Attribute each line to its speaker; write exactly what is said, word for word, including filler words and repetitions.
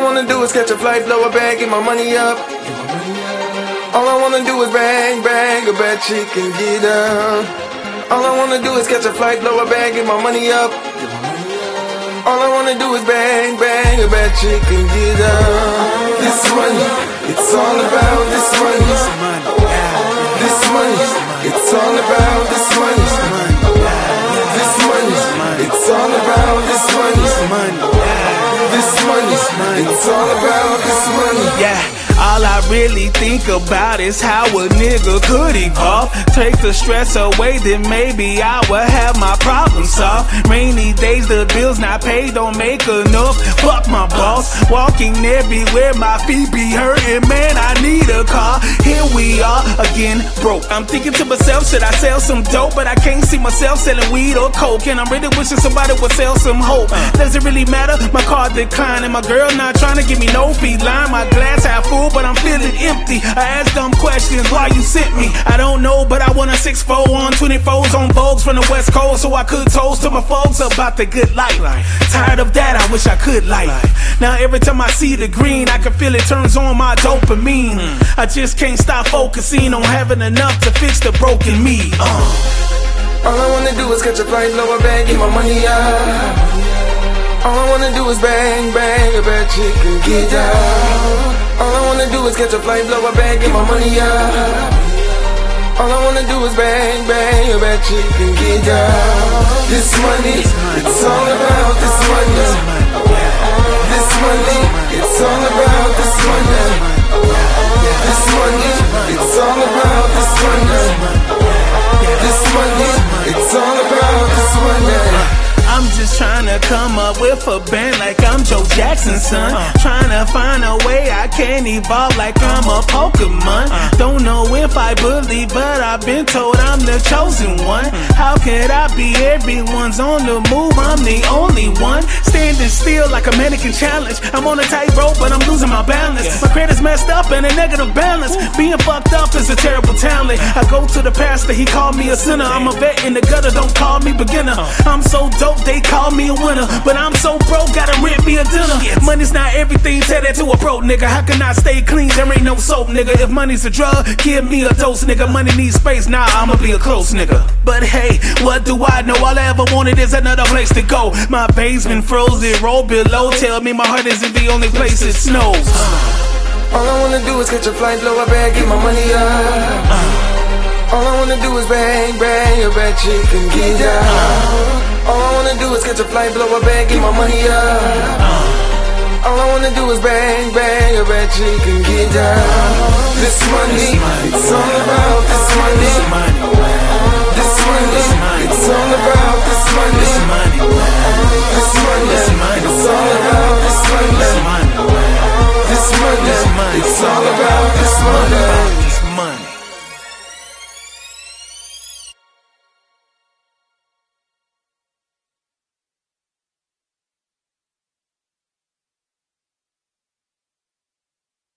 Speaker 1: I wanna do is catch a flight, blow a bag, get my money up. All I wanna do is bang, bang, a bad chick and get up. All I wanna do is catch a flight, blow a bag, get my money up. All I wanna do is bang, bang, a bad chick and get up. This money, it's all about this money. This money, it's all about this money. This money, it's all about this money. This money, it's all about this money.
Speaker 2: Yeah. All I really think about is how a nigga could evolve. Take the stress away, then maybe I would have my problem solved. Rainy days, the bills not paid, don't make enough. Fuck my boss, walking everywhere, my feet be hurting, man, I need a car. Here we are, again, broke. I'm thinking to myself, should I sell some dope? But I can't see myself selling weed or coke. And I'm really wishing somebody would sell some hope. Does it really matter? My car declining, my girl not trying to give me no feline. My glass half full, but I'm feeling empty. I ask dumb questions, why you sent me? I don't know, but I want a six four on twenty-fours on Vogues from the West Coast, so I could toast to my folks about the good life. Tired of that, I wish I could life. Now every time I see the green, I can feel it turns on my dopamine. I just can't stop focusing on having enough to fix the broken me. uh.
Speaker 1: All I wanna do is catch a flight, blow a bag, get my money up. All I wanna do is bang, bang, a bad chick and get down. All I wanna do is catch a flight, blow a bag, get my money up. All I wanna do is bang, bang, a bad chick and get down. This money, it's all about this money. This money, it's all about this money. This money, it's all about this money. This money, it's all about this money.
Speaker 2: I'm just trying to come up with a band like I'm Joe Jackson's son. Trying to find a way I can evolve like I'm a Pokemon. Don't know if I believe, but I've been told I'm the chosen one. How could I be everyone's on the move? I'm the only one. Standing still like a mannequin challenge. I'm on a tightrope, but I'm losing my balance. My credit's messed up and a negative balance. Being fucked up is a terrible talent. I go to the pastor, he called me a sinner. I'm a vet in the gutter, don't call me beginner. I'm so dope, they call me a winner, but I'm so broke, gotta rent me a dinner. Money's not everything, tell that to a broke nigga. How can I stay clean? There ain't no soap, nigga. If money's a drug, give me a dose, nigga. Money needs space, nah, I'ma be a close nigga. But hey, what do I know? All I ever wanted is another place to go. My basement frozen, roll below. Tell me my heart isn't the only place it snows.
Speaker 1: All I wanna do is catch a flight, blow a bag, get my money up. All I wanna do is bang, bang, a bad chick and get down. All I wanna do is catch a flight, blow a bag, get my money up. All I wanna do is bang, bang, a bad chick and get down. This money, it's all about this money.